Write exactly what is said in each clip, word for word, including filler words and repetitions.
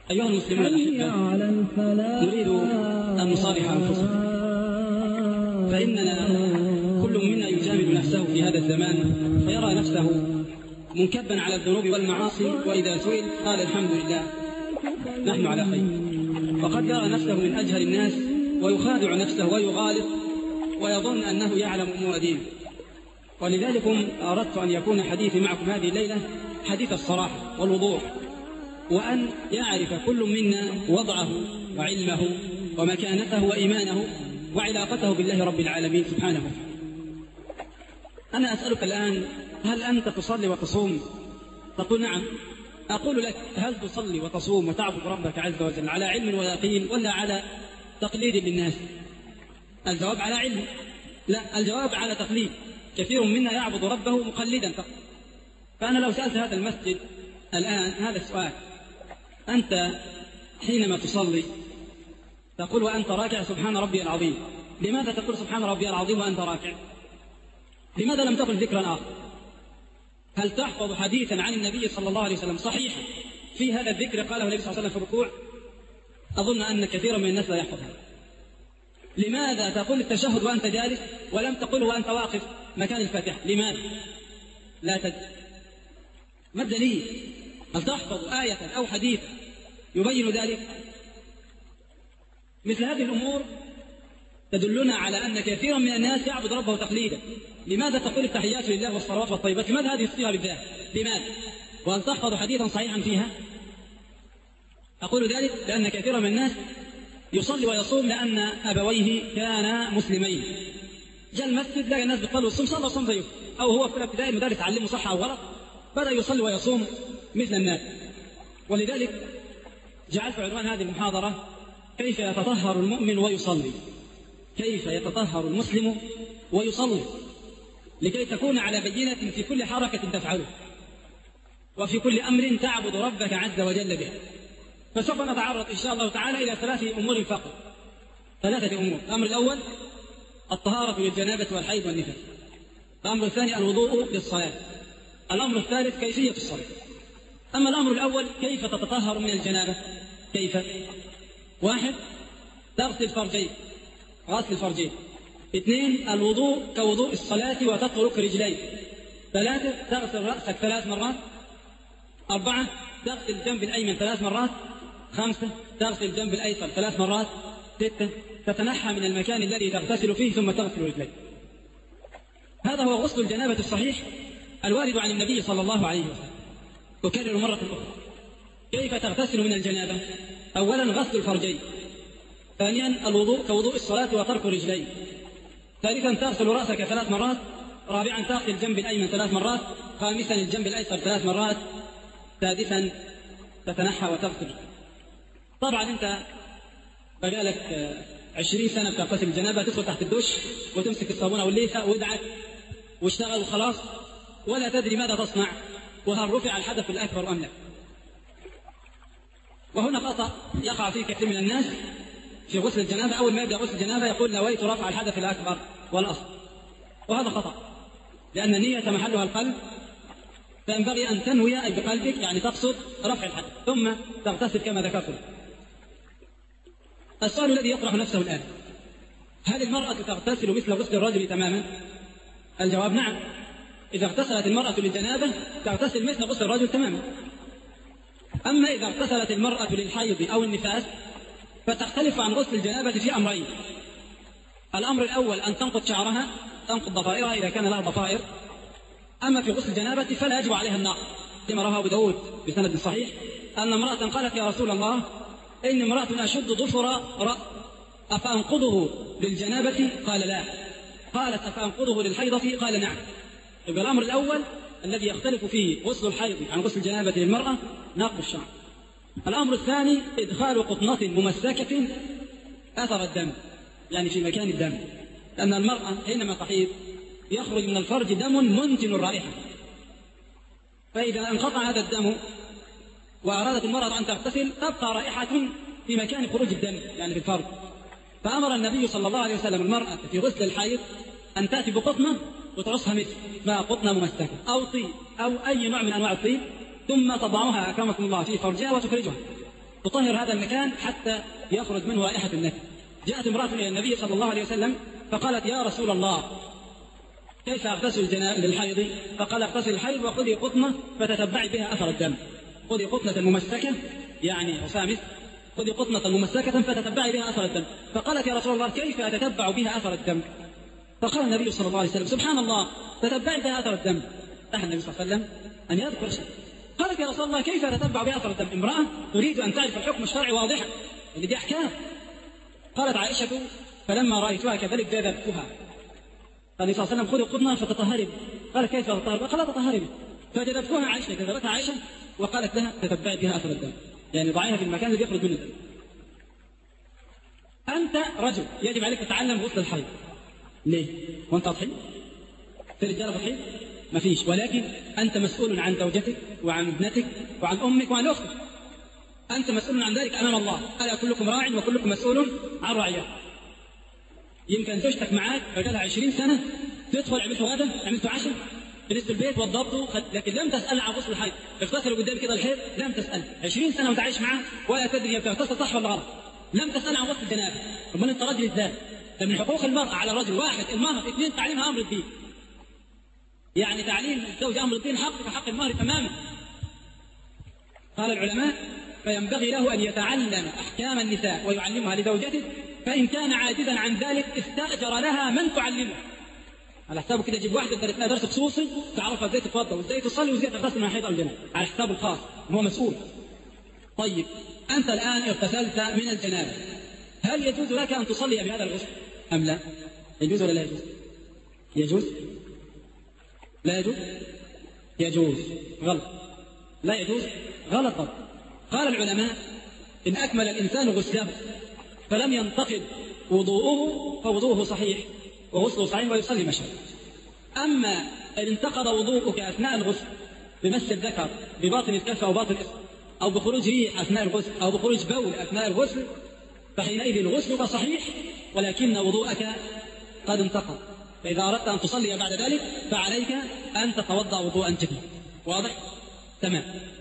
أيها المسلمون الأحباء، نريد أن نصالح أنفسنا، فإننا كل منا يجامل نفسه في هذا الزمان فيرى نفسه منكبا على الذنوب والمعاصي، وإذا سئل قال الحمد لله نحن على خير، وقد يرى نفسه من أجهل الناس ويخادع نفسه ويغالط ويظن أنه يعلم أمور دينه. ولذلك أردت أن يكون حديثي معكم هذه الليلة حديث الصراحة والوضوح، وأن يعرف كل منا وضعه وعلمه ومكانته وإيمانه وعلاقته بالله رب العالمين سبحانه. أنا أسألك الآن، هل أنت تصلي وتصوم؟ تقول نعم. أقول لك، هل تصلي وتصوم وتعبد ربك عز وجل على علم ويقين ولا على تقليد للناس؟ الجواب على علم. لا، الجواب على تقليد. كثير منا يعبد ربه مقلدا فقط. فأنا لو سألت هذا المسجد الآن هذا السؤال: أنت حينما تصلي تقول وأنت راكع سبحان ربي العظيم، لماذا تقول سبحان ربي العظيم وأنت راكع؟ لماذا لم تقل ذكرا آخر؟ هل تحفظ حديثا عن النبي صلى الله عليه وسلم صحيحا في هذا الذكر قاله النبي صلى الله عليه وسلم في الركوع؟ أظن أن كثيرا من الناس لا يحفظ هذا. لماذا تقول التشهد وأنت جالس ولم تقل وأنت واقف مكان الفاتحة؟ لماذا؟ لا تدري. ما الدليل؟ هل تحفظ آية أو حديثا يبين ذلك؟ مثل هذه الأمور تدلنا على أن كثيرا من الناس يعبد ربه تقليدا. لماذا تقول التحيات لله والصلوات والطيبات؟ لماذا هذه الصيغة بالذات؟ لماذا؟ وأن تحفظ حديثا صحيحا فيها؟ أقول ذلك لأن كثيرا من الناس يصلي ويصوم لأن أبويه كانا مسلمين. جاء المسجد لقى الناس بتصلي ويصوم، صلى وصوم زيه، أو هو في الابتدائي المدارس علمه صح أو غلط، بدأ يصلي ويصوم مثل الناس. ولذلك جعلت عنوان هذه المحاضرة: كيف يتطهر المؤمن ويصلي. كيف يتطهر المسلم ويصلي، لكي تكون على بينة في كل حركة تفعله وفي كل أمر تعبد ربك عز وجل به. فسوف نتعرض إن شاء الله تعالى إلى ثلاث أمور فقط. ثلاثة أمور: الأمر الأول الطهارة للجنابة والحيض والنفاس. الأمر الثاني الوضوء للصلاة. الأمر الثالث كيفية الصلاة. أما الأمر الأول كيف تتطهر من الجنابة؟ كيف؟ واحد، تغسل الفرجين، غسل الفرجين. اثنين، الوضوء كوضوء الصلاة وتطرق رجلين. ثلاثة، تغسل رأسك ثلاث مرات. أربعة، تغسل الجنب الأيمن ثلاث مرات. خمسة، تغسل الجنب الأيسر ثلاث مرات. ستة، تتنحى من المكان الذي تغتسل فيه ثم تغسل رجليك. هذا هو غسل الجنابة الصحيح الوارد عن النبي صلى الله عليه وسلم. أكرر مرة أخرى: كيف تغتسل من الجنابة؟ أولا غسل الفرجين. ثانيا الوضوء كوضوء الصلاة وترك رجلين. ثالثا تغسل رأسك ثلاث مرات. رابعا تغسل الجنب الأيمن ثلاث مرات. خامسا الجنب الأيسر ثلاث مرات. سادسا تتنحى وتغسل. طبعا أنت بقالك عشرين سنة بتغتسل الجنابة، تدخل تحت الدش وتمسك الصابونة والليفة وادعك واشتغل وخلاص، ولا تدري ماذا تصنع وهل رفع الحدث الأكبر أم لا. وهنا خطأ يقع فيه كثير من الناس في غسل الجنابة. أول ما يبدأ غسل الجنابة يقول نويت رفع الحدث الأكبر والأصل، وهذا خطأ، لأن النية محلها القلب، فينبغي أن تنوي أي بقلبك، يعني تقصد رفع الحدث ثم تغتسل كما ذكرت. السؤال الذي يطرح نفسه الآن: هل المرأة تغتسل مثل غسل الرجل تماما؟ الجواب نعم. إذا اغتسلت المرأة للجنابة تغتسل مثل غسل الرجل تماما. أما إذا اغتسلت المرأة للحيض أو النفاس فتختلف عن غسل الجنابة في أمرين. الأمر الأول أن تنقض شعرها، تنقض ضفائرها إذا كان لها ضفائر. أما في غسل الجنابة فلا يجب عليها النقض، كما رواه أبو داود بسند صحيح أن امرأة قالت: يا رسول الله، إن امرأة أشد ضفر رأس، أفأنقضه للجنابة؟ قال لا. قالت: أفأنقضه للحيضة؟ قال نعم. يبقى الأمر الأول الذي يختلف فيه غسل الحيض عن غسل الجنابة للمرأة نقض الشعر. الأمر الثاني إدخال قطنة ممسكة أثر الدم، يعني في مكان الدم، لأن المرأة حينما تحيض يخرج من الفرج دم منتن الرائحة، فإذا انقطع هذا الدم وأرادت المرأة أن تغتسل تبقى رائحة في مكان خروج الدم، يعني في الفرج. فأمر النبي صلى الله عليه وسلم المرأة في غسل الحيض أن تأتي بقطنة وترصها مثل ما قطنة ممسكة أو طيب أو أي نوع من أنواع الطيب، ثم تضعها أكرمكم الله في فرجها وتخرجها، تطهر هذا المكان حتى يخرج منه رائحة النكد. جاءت امرأة إلى النبي صلى الله عليه وسلم فقالت يا رسول الله كيف أغتسل الجنابة للحيض؟ فقال اغتسل الحيض وخذي قطنة فتتبعي بها أثر الدم. خذي قطنة ممسكة يعني أسامس، خذي قطنة ممسكة فتتبعي بها أثر الدم. فقالت يا رسول الله كيف أتتبع بها أثر الدم؟ فقال النبي صلى الله عليه وسلم سبحان الله تتبعي بها أثر الدم. أهل النبي صلى الله عليه وسلم أن يذكر شيء. قالت يا رسول الله كيف أتتبع بها أثر الدم؟ امرأة تريد أن تعرف الحكم الشرعي واضحا اللي دي أحكام. قالت عائشة فلما رأيتها كذلك جذبتها. قال صلى الله عليه وسلم خذي قطنة فتطهري. قالت كيف أتطهر؟ قال لا تطهري. فجذبتها عائشة جذبتها عائشة وقالت لها تتبعي بها أثر الدم، يعني ضعيها في المكان الذي يخرج منه الدم. أنت رجل يجب عليك تتعلم غسل الحيض. ليه؟ وأنت تضحي؟ في رجال تضحي؟ ما فيش، ولكن أنت مسؤول عن زوجتك وعن ابنتك وعن أمك وعن أختك. أنت مسؤول عن ذلك أمام الله. ألا كلكم راع وكلكم مسؤول عن رعيته. يمكن زوجتك معاك رجالها عشرين سنة تدخل عملتوا غدا عملتوا عشاء جلست البيت وضبطوا، لكن لم تسأل عن غسل الحيض. اغتسلوا قدام كده الحيض لم تسأل. عشرين سنة وانت عايش معاه ولا تدري بتغتسل صح ولا غلط. لم تسأل عن غسل الجنابة. ربنا انت راجل ازاي؟ ده من حقوق المرأة على الرجل واحد المهر، اثنين تعليمها أمر الدين. يعني تعليم الزوج أمر الدين حق كحق المهر تماما. قال العلماء فينبغي له أن يتعلم أحكام النساء ويعلمها لزوجته، فإن كان عاجزا عن ذلك استأجر لها من تعلمه. على حسابه كده يجيب واحد يقدر لها درس خصوصي تعرفها ازاي تتوضا وازاي تصلي وازاي تغتسل من حيض او جنابه على حسابه الخاص، هو مسؤول. طيب أنت الآن اغتسلت من الجنابة، هل يجوز لك أن تصلي بهذا الغسل أم لا؟ يجوز ولا لا يجوز؟ يجوز؟ لا يجوز؟ يجوز. غلط. لا يجوز؟ غلط. قال العلماء إن أكمل الإنسان غسله فلم ينتقد وضوءه فوضوءه صحيح وغسله صحيح ويصلي ما شاء. أما إن انتقد وضوءك أثناء الغسل بمس الذكر بباطن الكف أو باطن الإصبع أو بخروج ريح أثناء الغسل أو بخروج بول أثناء الغسل فحينئذ غسلك صحيح ولكن وضوءك قد انتقض. فإذا أردت أن تصلي بعد ذلك فعليك أن تتوضأ وضوءا جديدا. واضح؟ تمام.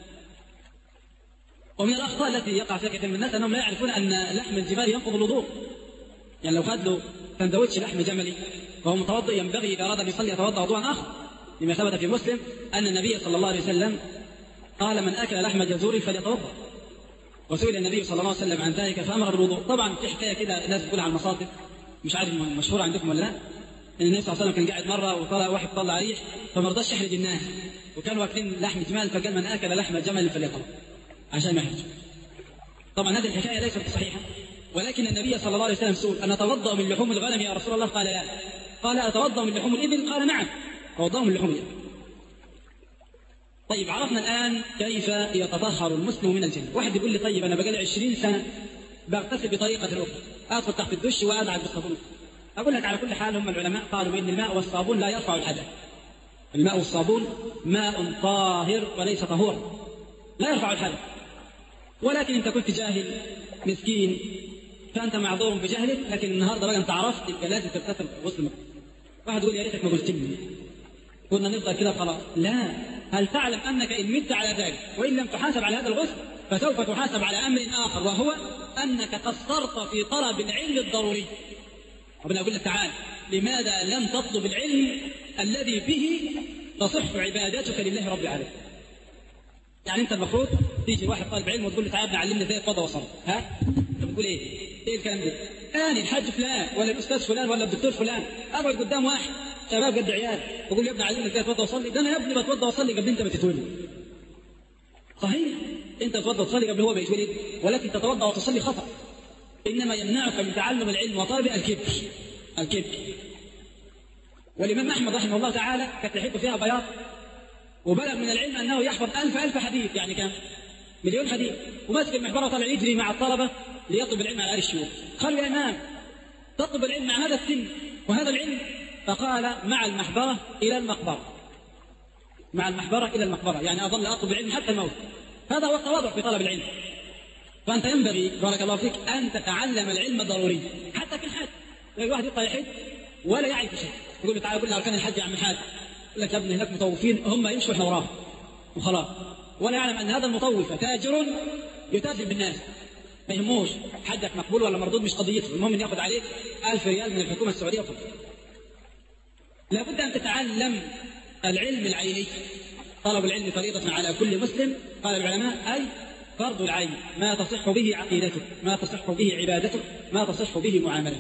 ومن الأخطاء التي يقع فيها كثير من الناس أنهم لا يعرفون أن لحم الجمال ينقض الوضوء. يعني لو خد له سندوتش لحم جملي وهو متوضئ ينبغي إذا أراد أن يصلي يتوضأ وضوءا آخر، لما ثبت في مسلم أن النبي صلى الله عليه وسلم قال من أكل لحم جزور فليتوضأ. وسئل النبي صلى الله عليه وسلم عن ذلك فأمر بالوضوء. طبعا في حكاية كده الناس بتقول على المصادر مش عارف مشهورة عندكم ولا لا، ان النبي صلى الله عليه وسلم كان قاعد مره وطلع واحد طلع ريح فما رضاش يحرج الناس وكانوا واكلين لحم جمال فقال من اكل لحم جمل فليقل عشان ما يحرج. طبعا هذه الحكايه ليست صحيحه، ولكن النبي صلى الله عليه وسلم سئل ان اتوضا من لحوم الغنم يا رسول الله؟ قال لا. قال اتوضا من لحوم الابل؟ قال نعم توضا من لحوم الابل. طيب عرفنا الان كيف يتطهر المسلم من الجنابه. واحد يقول لي طيب انا بقالي عشرين سنه بغتسل بطريقه اخرى، ادخل تحت الدش وادعك بالصابون. أقول لك على كل حال هم العلماء قالوا إن الماء والصابون لا يرفع الحدث. الماء والصابون ماء طاهر وليس طهورا، لا يرفع الحدث. ولكن أنت كنت جاهل مسكين فأنت معذور بجهلك، لكن النهارده بقى أنت عرفت يبقى لازم تغتسل غسل. واحد يقول يا ريتك ما قلت لي كنا نفضل كده خلاص. لا، هل تعلم أنك إن مت على ذلك وإن لم تحاسب على هذا الغسل فسوف تحاسب على أمر آخر، وهو أنك قصرت في طلب العلم الضروري. ربنا يقول لك تعالى لماذا لم تطلب العلم الذي به تصح عبادتك لله رب العالمين؟ يعني انت المفروض تيجي واحد طالب علم وتقول له تعالى علمني ازاي اتوضا واصلي. ها انت بتقول ايه؟ ايه الكلام ده؟ انا الحاج فلان ولا الاستاذ فلان ولا الدكتور فلان اقعد قدام واحد شباب قد عيال ويقول لي يا ابني علمني ازاي اتوضا واصلي. ده انا يا ابني بتوضا واصلي قبل انت ما تتولد. صحيح انت تتوضا وتصلي قبل هو ما يتولد، ولكن تتوضا وتصلي خطأ. إنما يمنعك من تعلم العلم وطلب الكبر. الكبر. والإمام أحمد رحمه الله تعالى كانت لحيته فيها بياض وبلغ من العلم أنه يحفظ ألف ألف حديث، يعني كم؟ مليون حديث، وماسك المحبرة وطلع يجري مع الطلبة ليطلب العلم على آل الشيوخ. قالوا يا إمام تطلب العلم مع هذا السن وهذا العلم؟ فقال مع المحبرة إلى المقبرة. مع المحبرة إلى المقبرة، يعني أظل أطلب العلم حتى الموت. هذا هو التواضع في طلب العلم. فأنت ينبغي بارك الله فيك أن تتعلم العلم ضروري حتى في الحج. الواحد يطلع يحج ولا يعرف شيء، يقول له تعالى قول لي أركان الحج يا عم حاج، يقول لك يا ابني هناك مطوفين هم يمشوا احنا وراهم وخلاص، ولا يعلم أن هذا المطوف تاجر يتاجر بالناس، ما يهموش حدك مقبول ولا مردود، مش قضيته، المهم ان ياخذ عليك ألف ريال من الحكومه السعوديه وخلاص. لابد ان تتعلم العلم العيني. طلب العلم فريضه على كل مسلم، قال العلماء، اي فرض العين، ما تصح به عقيدته، ما تصح به عبادته، ما تصح به معاملته.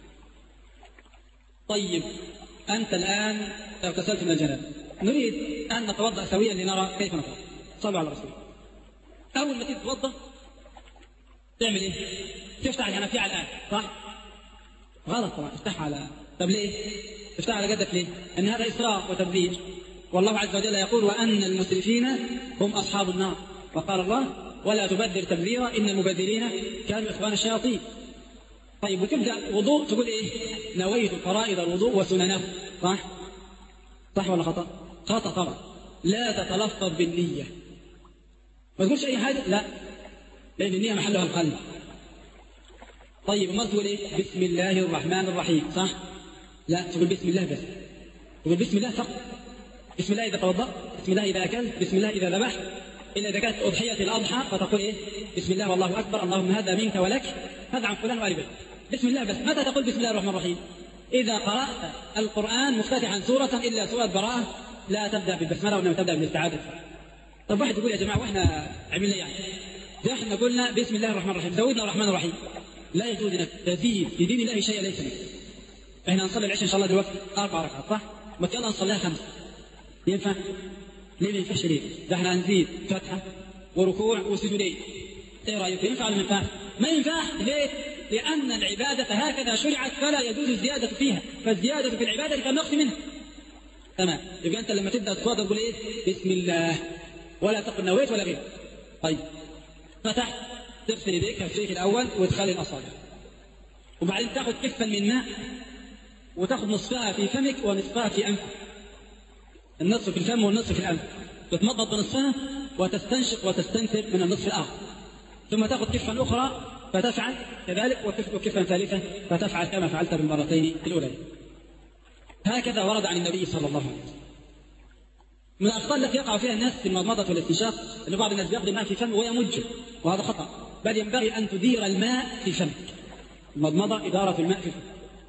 طيب انت الان اغتسلت من الجنابه، نريد ان نتوضا سويا لنرى كيف نتوضا. صلوا على الرسول. اول ما تيجي تتوضا تعمل ايه؟ تفتح الحنفيه على الان، صح؟ غلط طبعا، افتحها على، طب ليه؟ تفتحها على قدك ليه؟ ان هذا اسراف وتبذير، والله عز وجل يقول وان المسرفين هم اصحاب النار، وقال الله ولا تبذر تبذيرا ان المبذرين كانوا اخوان الشياطين. طيب وتبدا وضوء تقول ايه؟ نويت فرائض الوضوء وسننه، صح؟ صح ولا خطا؟ خطا طبعا. لا تتلفظ بالنيه، ما تقولش اي حاجه، لا، لان النيه محلها القلب. طيب ما تقول ايه؟ بسم الله الرحمن الرحيم، صح؟ لا، تقول بسم الله بس، تقول بسم الله فقط. بسم الله اذا توضأت، بسم الله اذا اكلت، بسم الله اذا ذبحت، الا اذا كانت اضحيه الاضحى فتقول ايه؟ بسم الله والله اكبر، اللهم هذا منك ولك، هذا عن فلان وآل فلان. بسم الله بس. متى تقول بسم الله الرحمن الرحيم؟ اذا قرات القران مفتتحا سوره الا سوره براءه، لا تبدا بالبسمله وانما تبدا بالاستعاذه. طب واحد يقول يا جماعه واحنا عملنا يعني ده احنا قلنا بسم الله الرحمن الرحيم، زودنا الرحمن الرحيم. لا يجوز انك تزيد في دين الله شيئا ليس منه. احنا هنصلي العشاء ان شاء الله دلوقتي اربع ركعات، صح؟ ما يلا نصليها خمسه. ينفع؟ ليه ما ينفعش؟ ليه؟ ده احنا هنزيد فتحه وركوع وسجودين. ايه رايك؟ ينفع ولا ما ينفعش؟ ما ينفع. ليه؟ لان العباده هكذا شرعت فلا يجوز الزياده فيها، فالزياده في العباده كالنقص منها. تمام. يبقى انت لما تبدا تتوضا تقول ايه؟ بسم الله، ولا تقل نويت ولا غيره. طيب فتحت، تغسل يديك كفيك الاول وتخلي الاصابع، وبعدين تاخذ كفا من ماء وتاخذ نصفها في فمك ونصفها في انفك. النصف في الفم والنصف في الانف، تتمضمض بنصفها وتستنشق وتستنثر من النصف الاخر، ثم تاخذ كفا اخرى فتفعل كذلك، وكفا ثالثه فتفعل كما فعلت بالمرتين الاولى. هكذا ورد عن النبي صلى الله عليه وسلم. من الاخطاء التي يقع فيها الناس في المضمضه والاستنشاق ان بعض الناس بياخذ الماء في فمه ويمجه، وهذا خطا، بل ينبغي ان تدير الماء في فمك. المضمضه اداره الماء في فمك.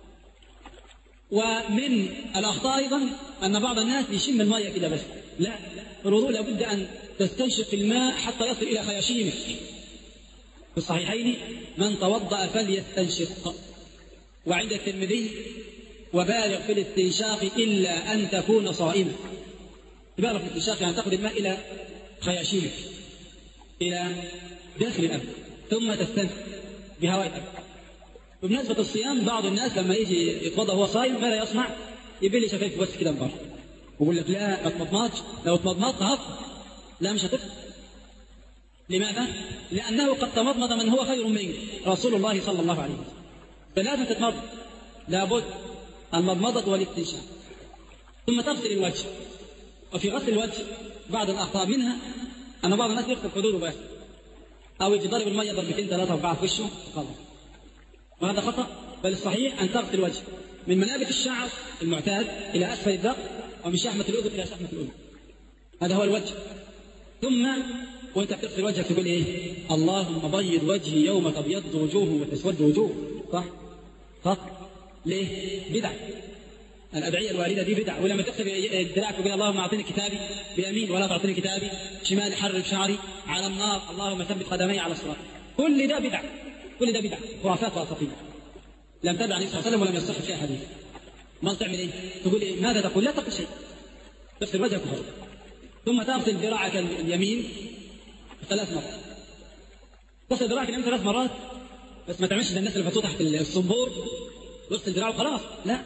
ومن الاخطاء ايضا ان بعض الناس يشم الماء كده بس، لا، الوضوء لابد ان تستنشق الماء حتى يصل الى خياشيمك. في الصحيحين من توضأ فليستنشق. وعند الترمذي وبالغ في الاستنشاق الا ان تكون صائما. بالغ في الاستنشاق يعني تاخذ الماء الى خياشيمك، الى داخل الانف، ثم تستنشق بهواء الانف. بمناسبة الصيام بعض الناس لما يجي يتوضا وهو صايم ماذا يصنع؟ يبل شفايفه بس كده من بره، ويقول لك لا ما تمضمضش، لو تمضمضت هطل. لا مش هتفضل. لماذا؟ لأنه قد تمضمض من هو خير منك، رسول الله صلى الله عليه وسلم. فلازم تتمضمض، لابد المضمضة والاستنشاق. ثم تغسل الوجه. وفي غسل الوجه بعض الأخطاء، منها أن بعض الناس يغسل خدوده بس، أو يجي ضرب المية ضربتين ثلاثة أربعة في وشه وخلاص، وهذا خطأ. بل الصحيح أن تغسل الوجه من منابت الشعر المعتاد إلى أسفل الذقن، ومن شحمة الأذن إلى شحمة الأذن. هذا هو الوجه. ثم وأنت بتغسل وجهك تقول إيه؟ اللهم بيض وجهي يوم تبيض وجوه وتسود وجوه، صح؟ صح؟ ليه؟ بدع. الأدعية الواردة دي بدع. ولما تغسل الدراع تقول اللهم أعطني كتابي بيمين ولا تعطيني كتابي شمال، حرر شعري على النار، اللهم ثبت قدمي على الصراط. كل ده بدع، كل ده بدع، خرافات واساطير لم تدع عليه الصلاه والسلام ولم يصح فيها حديث. ما تعمل ايه؟ تقول ايه؟ ماذا تقول؟ لا تقل شيء، تغسل وجهك وخلاص. ثم تغسل ذراعك اليمين ثلاث مرات. تغسل ذراعك اليمين ثلاث مرات، بس ما تعملش زي الناس اللي بيحطوه تحت الصنبور واغسل ذراعه خلاص، لا.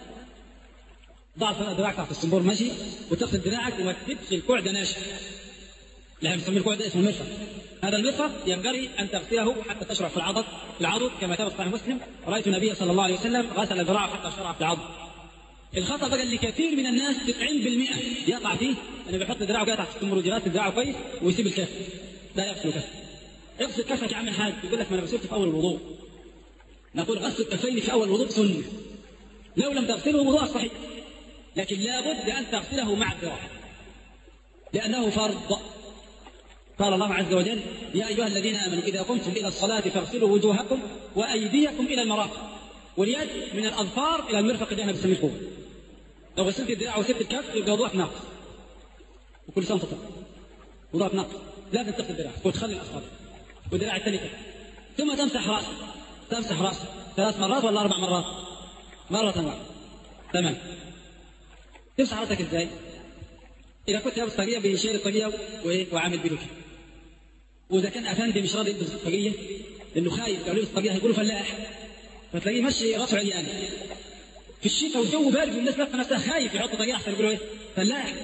ضع ذراعك تحت الصنبور ماشي، وتغسل ذراعك وما تكتبش الكوع ده ناشف. لا بنسميه الكوع ده اسمه المرفق. هذا المرفق ينبغي ان تغسله حتى تشرع في العضد في العضد كما ثبت في صحيح مسلم، رايت النبي صلى الله عليه وسلم غسل ذراعه حتى شرع في العضد. الخطا بقى اللي كثير من الناس تسعين بالمئة يقع فيه انه بيحط ذراعه كده تحت الصنبور ويغسل ذراعه كويس ويسيب الكف. لا يغسل كفه. اغسل كفك يا عم الحاج. يقول لك ما انا غسلت في اول الوضوء. نقول غسل الكفين في اول الوضوء سنه، لو لم تغسله وضوء صحيح، لكن لا بد ان تغسله مع الذراع لانه فرض. قال الله عز وجل: يا أيها الذين آمنوا إذا قمتم إلى الصلاة فاغسلوا وجوهكم وأيديكم إلى المرافق، واليد من الأظفار إلى المرفق اللي احنا بنسميه الكوع. لو غسلت الدراع وسبت الكف يبقى وضوءك ناقص، وكل سنة تطلع وضوءك ناقص. لازم تغسل الدراع وتخلي الأصابع والدراع الثاني كده، ثم تمسح رأسك. تمسح رأسك ثلاث مرات ولا أربع مرات؟ مرة واحدة. تمام. تمسح رأسك إزاي؟ إذا كنت لابس طاقية بيشيل الطاقية وعامل بيده كده. وإذا كان أفندي مش راضي يلبس الطاقية لأنه خايف لو لبس الطاقية هيقولوا فلاح، فتلاقيه مشي راسه عريان في الشتاء والجو بارد والناس لابسه نفسها خايف يحط طاقية أحسن يقولوا إيه؟ فلاح.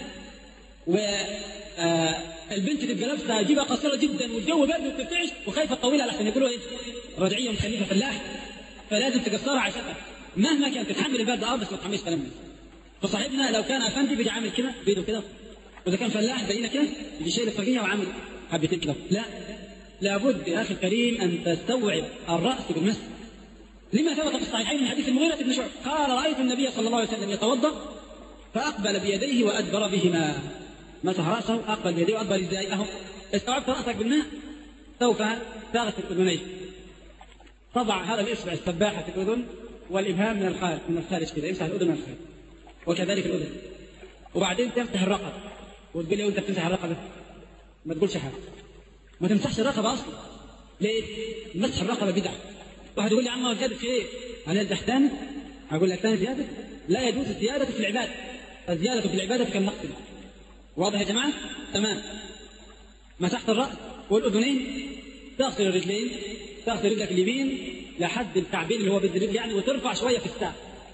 والبنت تبقى لابسه جيبها قصيرة جدا والجو بارد وبترتعش وخايفة طويلة لحسن يقولوا إيه؟ رجعية مخليفة فلاح. فلازم تقصرها عشان مهما كانت تتحمل البرد اه بس ما تحملش كلام الناس. فصاحبنا لو كان افندي بيجي عامل كده بايده كده، واذا كان فلاح زينا كده يجي شايل الطاقيه وعامل حبتين كده. لا، لابد يا اخي الكريم ان تستوعب الراس بالمس. لما ثبت في الصحيحين من حديث المغيرة بن شعبة قال: رايت النبي صلى الله عليه وسلم يتوضا فاقبل بيديه وادبر بهما. مسح راسه، اقبل بيديه وادبر ازاي؟ اهو استوعبت راسك بالماء سوف تغسل اذنيك. طبع هذا الاصبع السباحه في الاذن والابهام من الخارج من الخارج كده، يمسح الاذن من الخارج وكذلك الاذن. وبعدين تمسح الرقبه وتقول لي وانت بتمسح الرقبه ما تقولش حاجه، ما تمسحش الرقبه اصلا. ليه؟ مسح الرقبه بدعه. واحد يقول لي: يا عم زياده في ايه؟ انا ازدح ثاني؟ اقول لك ثاني زياده؟ لا يجوز الزياده في العباده، الزياده في العباده كالنقص. واضح يا جماعه؟ تمام. مسحت الراس والاذنين، تغسل الرجلين، تغسل رجلك اليمين لحد الكعبين اللي هو بيد الرجل يعني، وترفع شويه في الساق،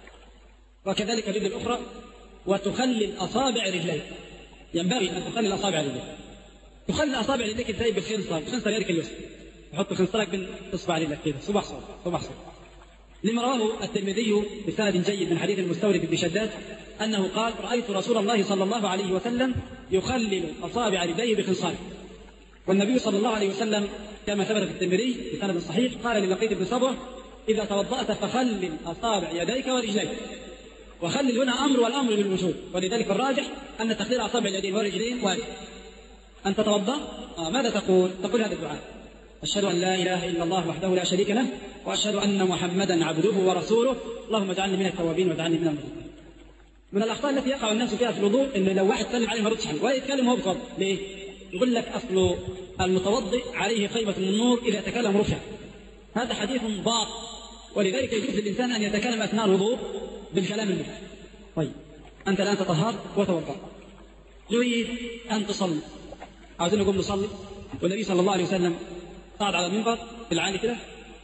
وكذلك الرجل الاخرى، وتخلي الاصابع رجليك. ينبغي ان تخلي الاصابع رجليك. تخلي اصابع رجليك ازاي؟ بالخنصر، بخنصر يدك اليسرى. تحط خنصرك بين اصبع رجلك كده، صباع صوب صباع صوب. لما رواه الترمذي بسند جيد من حديث المستورد بن شداد انه قال: رايت رسول الله صلى الله عليه وسلم يخلل اصابع رجليه بخنصره. والنبي صلى الله عليه وسلم كما ثبت في الترمذي بسند صحيح قال للقيط بن صبره: اذا توضأت فخلل اصابع يديك ورجليك. وخلل هنا امر، والامر بالوجوب، ولذلك الراجح ان تخليل اصابع اليدين والرجلين واجب. ان تتوضأ آه ماذا تقول؟ تقول هذا الدعاء: اشهد ان لا اله الا الله وحده لا شريك له، واشهد ان محمدا عبده ورسوله، اللهم اجعلني من التوابين واجعلني من المتقين. من الاخطاء التي يقع الناس فيها في الوضوء ان لو واحد سلم عليه ما يردش عليه ولا يتكلم وهو بيتوضا. ليه؟ يقول لك اصل المتوضئ عليه خيمه من النور اذا تكلم رفع. هذا حديث باطل، ولذلك يجوز للانسان ان يتكلم اثناء الوضوء بالكلام المفيد. طيب انت الان تطهرت وتوضأت، تريد ان تصلي، عاوزين نقوم نصلي، والنبي صلى الله عليه وسلم قعد على المنبر في العالي كده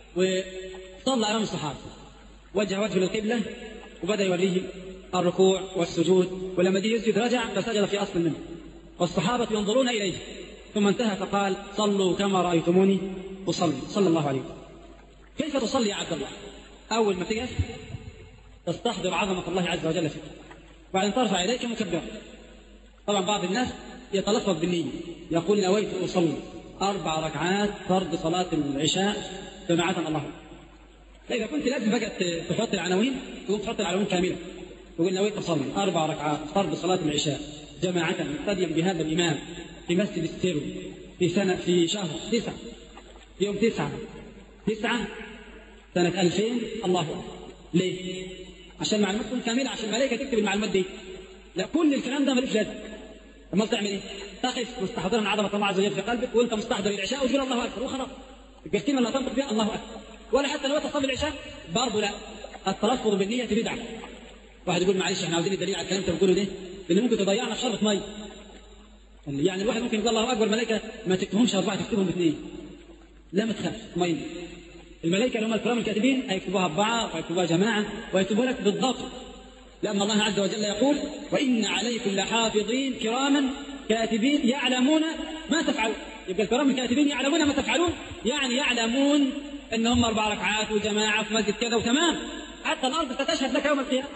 وصلى امام الصحابه، وجه وجهه للقبله وبدا يوريهم الركوع والسجود، ولما جه يسجد رجع فسجد في اصل منه، والصحابه ينظرون اليه، ثم انتهى فقال: صلوا كما رايتموني اصلي، صلى الله عليه وسلم. كيف تصلي يا عبد الله؟ اول ما تقف تستحضر عظمه الله عز وجل فيك، وبعدين ترفع يديك مكبرا. طبعا بعض الناس يتلفظ بالنيه، يقول: نويت اصلي اربع ركعات فرض صلاه العشاء جماعه الله. فاذا كنت لازم بقى تحط العناوين، تقوم تحط العناوين كامله، تقول: نويت اصلي اربع ركعات فرض صلاه العشاء جماعه مقتديا بهذا الامام في مسجد السر في سنه في شهر تسعه يوم تسعه تسعه سنه ألفين. الله اكبر. ليه؟ عشان المعلومات تكون كامله، عشان الملائكه تكتب المعلومات دي. لا، كل الكلام ده ملوش لازمه. امال تعمل ايه؟ تقف مستحضرا عظمه الله عز وجل في قلبك وانت مستحضر العشاء وتقول الله اكبر وخلاص. الكلمه اللي تنطق بها الله اكبر. ولا حتى لو تصلي العشاء برضه لا، التلفظ بالنيه بدعه. واحد يقول: معلش احنا عاوزين الدليل على الكلام اللي انت بتقوله ده، لان ممكن تضيعنا في شربة ميه. يعني الواحد ممكن يقول الله اكبر، الملائكه ما تكتبهمش اربعه، تكتبهم باثنين. لا، ما تخافش، ميه. الملائكه اللي هم الكرام الكاتبين هيكتبوها اربعه وهيكتبوها جماعه وهيكتبوها لك بالضبط، لان الله عز وجل يقول: وان عليكم لحافظين كراما كاتبين يعلمون ما تفعلون. يبقى الكرام الكاتبين يعلمون ما تفعلون، يعني يعلمون ان هم اربع ركعات وجماعه في مسجد كذا وتمام، حتى الارض ستشهد لك يوم القيامه.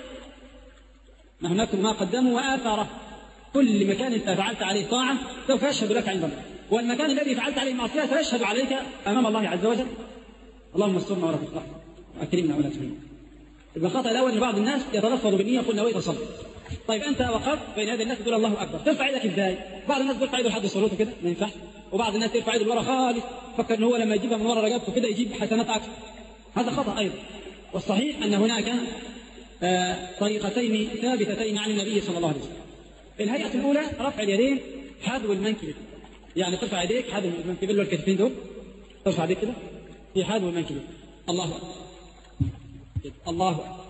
نحن نكتب ما قدموا واثاره. كل مكان انت فعلت عليه طاعه سوف يشهد لك عند الله، والمكان الذي فعلت عليه معصيه سيشهد عليك امام الله عز وجل. اللهم استرنا ولا تفضحنا واكرمنا ولا تهنا. يبقى الخطا الاول ان بعض الناس يتلفظ بالنيه يقول: نويت اصلي، طيب أنت وقفت بين هذه الناس تقول الله أكبر، ترفع يدك إزاي؟ بعض الناس بيرفع يده لحد صوته كده ما ينفعش، وبعض الناس يرفع يده لورا خالص، فكر إن هو لما يجيبها من ورا رقبته كده يجيب حسنات أكثر. هذا خطأ أيضا. والصحيح أن هناك آه طريقتين ثابتتين عن النبي صلى الله عليه وسلم. الهيئة الأولى رفع اليدين حذو المنكب، يعني ترفع يديك حذو المنكبين والكتفين دول، ترفع يديك كده في حذو المنكبين. الله أكبر. الله أكبر.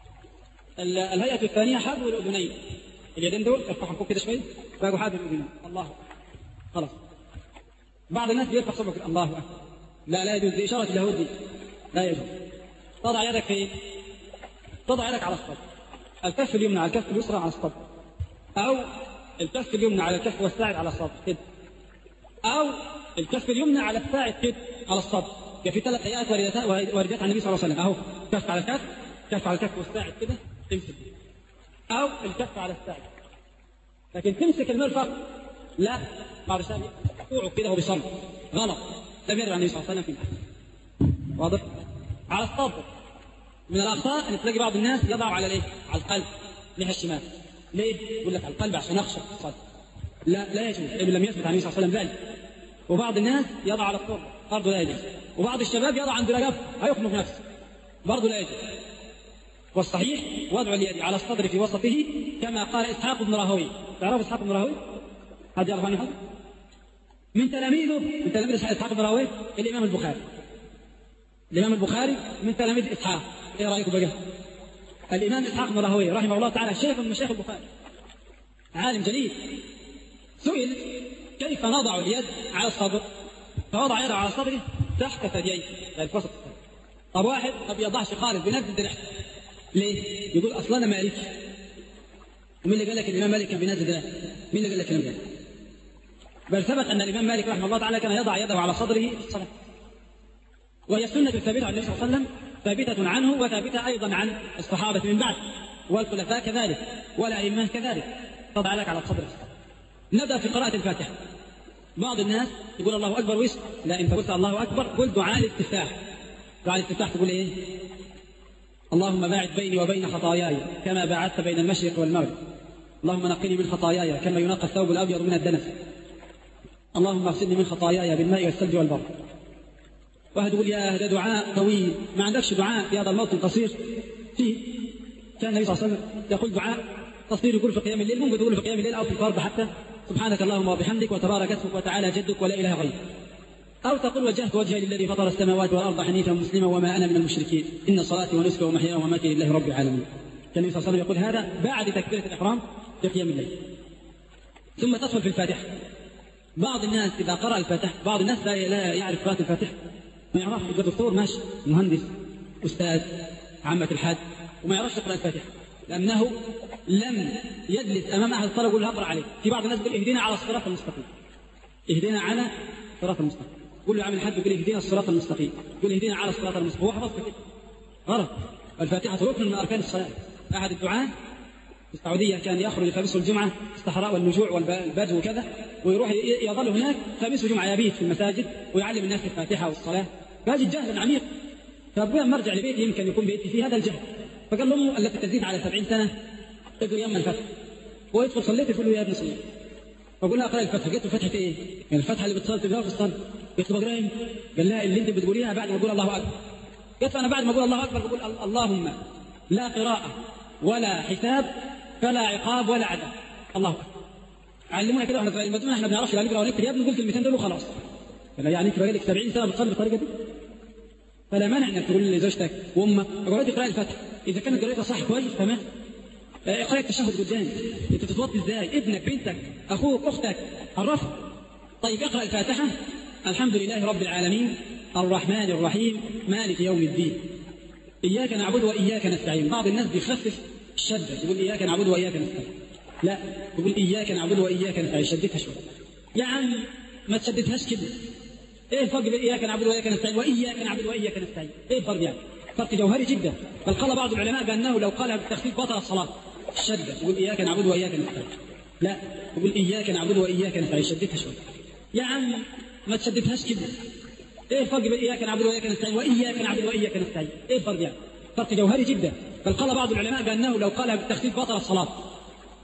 الهيئة الثانية حذو الأذنين، اليدين دول ارفعهم فوق كده شوي باقوا حذو الأذنين. الله أكبر. خلاص. بعض الناس بيرفع صبعه كده الله أكبر. لا لا يجوز، بإشارة اليهود دي لا يجوز. تضع يدك فين؟ تضع يدك على الصدر، الكف اليمنى على الكف اليسرى على الصدر، أو الكف اليمنى على الكف والساعد على الصدر كده، أو الكف اليمنى على الساعد كده على الصدر. في ثلاث هيئات واردات عن النبي صلى الله عليه وسلم، أهو كف على الكف، كف على الكف والساعد كده تمسك، أو الكف على الساعد. لكن تمسك المرفق لا، بعض الشباب يقعوا كده وهو بيصلي غلط، لم يرد عن النبي صلى الله عليه وسلم في محل. واضح؟ على الصدر من الأخطاء أن تلاقي بعض الناس يضع على الايه؟ على القلب، ناحية الشمال. ليه؟ يقول لك على القلب عشان أخشى في الصدر. لا لا يجوز، لم يثبت عن النبي صلى الله عليه وسلم ذلك. وبعض الناس يضع على الصدر برضه لا يجوز، وبعض الشباب يضع عند رقبته هيخنق نفسه برضه لا يجوز. والصحيح وضع اليد على الصدر في وسطه كما قال إسحاق بن راهوي. تعرف إسحاق بن راهوي؟ حد يعرف عنه حد؟ من تلاميذه، من تلاميذ إسحاق بن راهوي الإمام البخاري. الإمام البخاري من تلاميذ إسحاق. إيه رأيكم بقى؟ الإمام إسحاق بن راهوي رحمه الله تعالى شيخ من مشايخ البخاري، عالم جليل. سئل كيف نضع اليد على الصدر؟ فوضع يده على صدره تحت ثدييه، يعني في وسط الصدر. طب واحد ما بيضعش خالص بينزل درعته. ليه؟ يقول أصلا أنا مالك. ومين اللي قال لك الإمام مالك كان بينزل درعته؟ مين اللي قال لك الكلام ده؟ بل ثبت أن الإمام مالك رحمه الله تعالى كان يضع يده على صدره في الصلاة. وهي السنة الثابتة عن النبي صلى الله عليه وسلم، ثابتة عنه وثابتة أيضا عن الصحابة من بعد، والخلفاء كذلك، والأئمة كذلك. تضع لك على الصدر. نبدأ في قراءة الفاتحة. بعض الناس يقول الله أكبر ويسكت. لا، أنت قلت الله أكبر قل دعاء الاستفتاح. دعاء الاستفتاح تقول إيه؟ اللهم باعد بيني وبين خطاياي كما باعدت بين المشرق والمغرب. اللهم نقني من خطاياي كما ينقى الثوب الأبيض من الدنس. اللهم اغسلني من خطاياي بالماء والثلج والبرد. واحد يقول يا هذا دعاء طويل، ما عندكش دعاء في هذا الموطن قصير؟ فيه. كان النبي صلى الله عليه وسلم يقول دعاء قصير يقول في قيام الليل، ممكن تقول في قيام الليل أو في الفرض حتى سبحانك اللهم وبحمدك وتبارك اسمك وتعالى جدك ولا إله غيرك. أو تقول وجهت وجهي للذي فطر السماوات والأرض حنيفا مسلما وما أنا من المشركين إن صلاتي ونسكي ومحياي ومماتي لله رب العالمين. كان النبي صلى الله عليه وسلم يقول هذا بعد تكبيرة الإحرام في قيام الليل. ثم تدخل في الفاتحة. بعض الناس إذا قرأ الفاتحة، بعض الناس لا لا يعرف قراءة الفاتحة، ما يعرف. يبقى دكتور ماشي، مهندس، أستاذ، عامة الحاج، وما يعرفش يقرأ الفاتحة لأنه لم يجلس أمام أهل الصلاة ويقول هقرأ عليه. في بعض الناس يقول اهدنا على الصراط المستقيم، اهدنا على الصراط المستقيم. قول له عامل الحج يقول اهدنا الصراط المستقيم، يقول اهدنا على الصراط المستقيم. هو حفظ كده غلط. الفاتحة ركن من أركان الصلاة. أحد الدعاة في السعودية كان يخرج خميس الجمعة الصحراء والنجوع والبدو وكذا، ويروح يظل هناك خميس الجمعة يبيت في المساجد ويعلم الناس الفاتحة والصلاة. فهذا جهل عميق. فأبويا لما أرجع لبيتي يمكن يكون بيتي في هذا الجهل. فقال له التي تزيد على سبعين سنة تقول يوم الفتح. هو يدخل صليت يقول له يا ابن صلي. فقول له أقرأ الفتحة. قلت له فتحة إيه؟ يعني الفتحة اللي بتصلي تقراها في الصلاة. قلت له بقرأ. قال لا، اللي أنت بتقوليها بعد ما أقول الله أكبر. قلت له أنا بعد ما أقول الله أكبر بقول اللهم لا قراءة ولا حساب فلا عقاب ولا عذاب. الله أكبر. علمونا كده واحنا صغيرين، بدون احنا بنعرفش لا نقرا ولا نكتب. يا ابني قلت المثال دول وخلاص. قال يعني انت بقى لك سبعين سنة بتصلي بالطريقة دي؟ فلا مانع انك تقول لزوجتك وامك اقعدي اقراي الفتحة. اذا كانت قرايتها صح كويس تمام. اقراي التشهد قدامي. انت تتوضي ازاي؟ ابنك، بنتك، اخوك، اختك، عرفه. طيب اقرا الفاتحة. الحمد لله رب العالمين الرحمن الرحيم مالك يوم الدين اياك نعبد واياك نستعين. بعض الناس بيخفف الشدة يقول اياك نعبد واياك نستعين. لا، يقول اياك نعبد واياك نستعين. شدتها شويه يا عم، ما تشددهاش كده. ايه الفرق بين اياك نعبد واياك نستعين واياك نعبد واياك نستعين؟ ايه الفرق يعني؟ فرق جوهري جدا. بل قال بعض العلماء بانه لو قالها بالتخفيف بطل الصلاه. الشده يقول اياك نعبد واياك نستعين. لا، يقول اياك نعبد واياك نستعين. شدتها شويه يا عم، ما تشددهاش كده. ايه الفرق بين اياك نعبد واياك نستعين واياك نعبد واياك نستعين؟ ايه الفرق يعني؟ فرق جوهري جدا. بل قال بعض العلماء بانه لو قالها بالتخفيف بطل الصلاه.